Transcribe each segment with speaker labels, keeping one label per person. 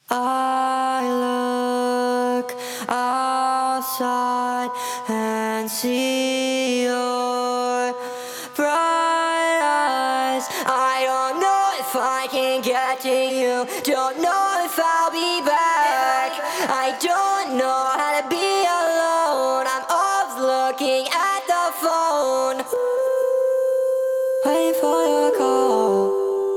Speaker 1: I look outside and see your bright eyes. I don't know if I can get to you, don't know if I'll be back. I don't know how to be alone, I'm always looking at the phone, waiting for your call.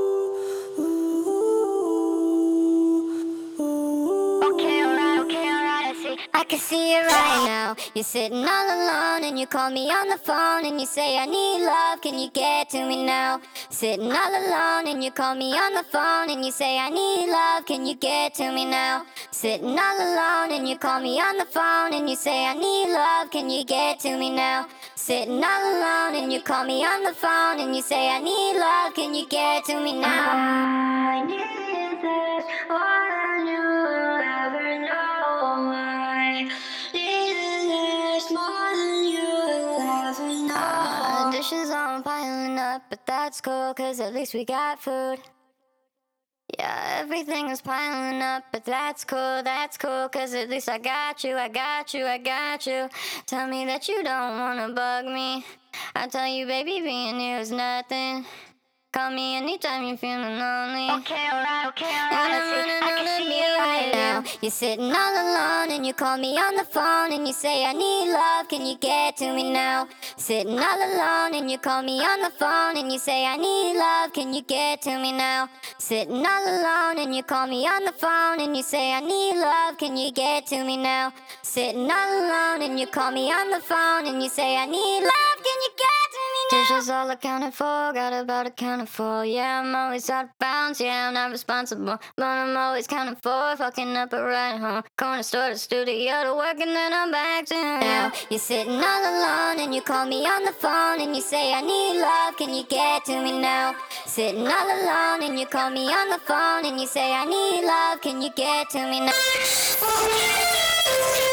Speaker 2: I can see it right now. You're sitting all alone and you call me on the phone and you say I need love, can you get to me now? Sitting all alone and you call me on the phone and you say I need love, can you get to me now? Sitting all alone and you call me on the phone and you say I need love, can you get to me now? Sitting all alone and you call me on the phone and you say I need love, can you get to me now? I need this more than you'll ever know. I need this more than you'll ever know. Dishes aren't piling up, but that's cool, cause at least we got food. Yeah, everything is piling up, but that's cool, cause at least I got you, I got you, I got you. Tell me that you don't wanna bug me, I tell you, baby, being here is nothing. Call me anytime you're feeling lonely. Alright, I can see you right now. You're sitting all alone and you call me on the phone and you say I need love, can you get to me now? Sitting all alone and you call me on the phone and you say I need love, can you get to me now? Sitting all alone and you call me on the phone and you say I need love, can you get to me now? Sitting all alone and you call me on the phone and you say I need love, can you get to me now? Dishes all accounted for, got about accounted for. Yeah, I'm always out of bounds, yeah, I'm not responsible, but I'm always counted for. Fucking up a ride home, corner store to studio to work and then I'm back to you. Now you're sitting all alone and you call me on the phone and you say I need love, can you get to me now? Sitting all alone and you call me on the phone and you say I need love, can you get to me now?